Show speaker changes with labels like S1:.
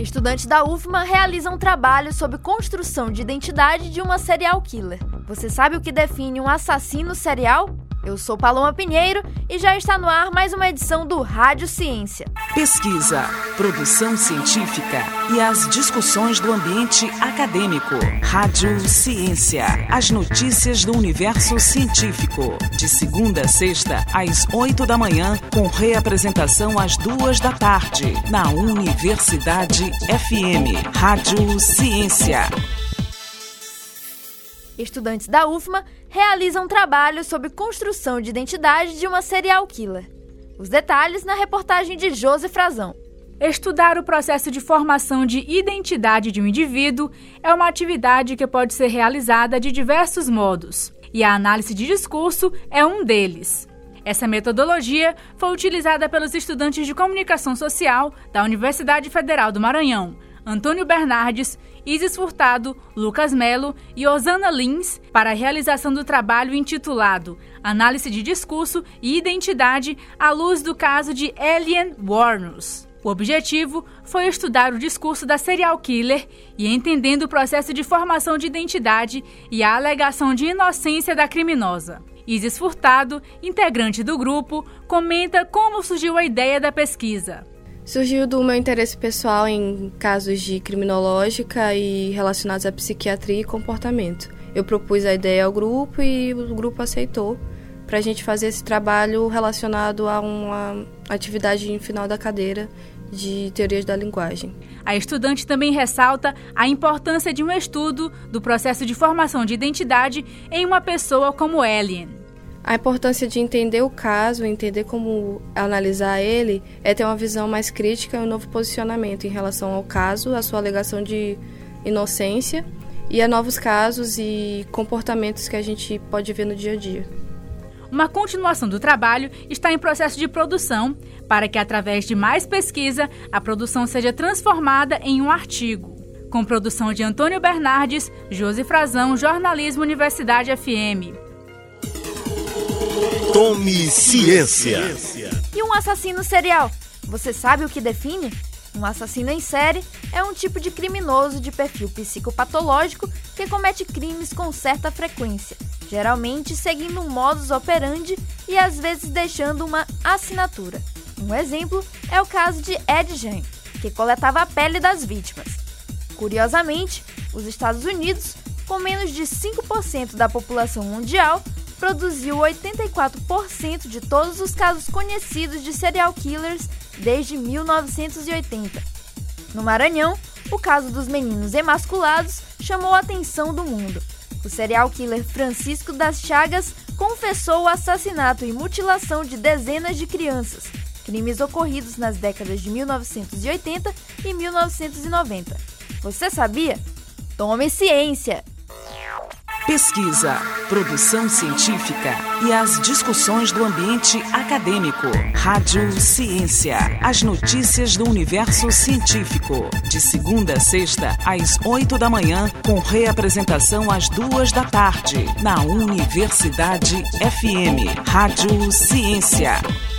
S1: Estudantes da UFMA realizam um trabalho sobre construção de identidade de uma serial killer. Você sabe o que define um assassino serial? Eu sou Paloma Pinheiro e já está no ar mais uma edição do Rádio Ciência.
S2: Pesquisa, produção científica e as discussões do ambiente acadêmico. Rádio Ciência, as notícias do universo científico. De segunda a sexta, às 8 da manhã, com reapresentação às 2 da tarde, na Universidade FM. Rádio Ciência.
S1: Estudantes da UFMA realizam um trabalho sobre construção de identidade de uma serial killer. Os detalhes na reportagem de Josi Frazão.
S3: Estudar o processo de formação de identidade de um indivíduo é uma atividade que pode ser realizada de diversos modos, e a análise de discurso é um deles. Essa metodologia foi utilizada pelos estudantes de comunicação social da Universidade Federal do Maranhão, Antônio Bernardes, Isis Furtado, Lucas Melo e Osana Lins, para a realização do trabalho intitulado Análise de Discurso e Identidade à luz do caso de Elian Wuornos. O objetivo foi estudar o discurso da serial killer e entendendo o processo de formação de identidade e a alegação de inocência da criminosa. Isis Furtado, integrante do grupo, comenta como surgiu a ideia da pesquisa.
S4: Surgiu do meu interesse pessoal em casos de criminológica e relacionados à psiquiatria e comportamento. Eu propus a ideia ao grupo e o grupo aceitou para a gente fazer esse trabalho relacionado a uma atividade em final da cadeira de teorias da linguagem.
S3: A estudante também ressalta a importância de um estudo do processo de formação de identidade em uma pessoa como Elian.
S4: A importância de entender o caso, entender como analisar ele, é ter uma visão mais crítica e um novo posicionamento em relação ao caso, a sua alegação de inocência e a novos casos e comportamentos que a gente pode ver no dia a dia.
S3: Uma continuação do trabalho está em processo de produção para que, através de mais pesquisa, a produção seja transformada em um artigo. Com produção de Antônio Bernardes, Josi Frazão, Jornalismo Universidade FM.
S5: Tome Ciência.
S1: E um assassino serial? Você sabe o que define? Um assassino em série é um tipo de criminoso de perfil psicopatológico que comete crimes com certa frequência, geralmente seguindo um modus operandi e às vezes deixando uma assinatura. Um exemplo é o caso de Ed Gein, que coletava a pele das vítimas. Curiosamente, os Estados Unidos, com menos de 5% da população mundial, produziu 84% de todos os casos conhecidos de serial killers desde 1980. No Maranhão, o caso dos meninos emasculados chamou a atenção do mundo. O serial killer Francisco das Chagas confessou o assassinato e mutilação de dezenas de crianças, crimes ocorridos nas décadas de 1980 e 1990. Você sabia? Tome ciência!
S2: Pesquisa, produção científica e as discussões do ambiente acadêmico. Rádio Ciência, as notícias do universo científico. De segunda a sexta, às 8 da manhã, com reapresentação às 2 da tarde, na Universidade FM. Rádio Ciência.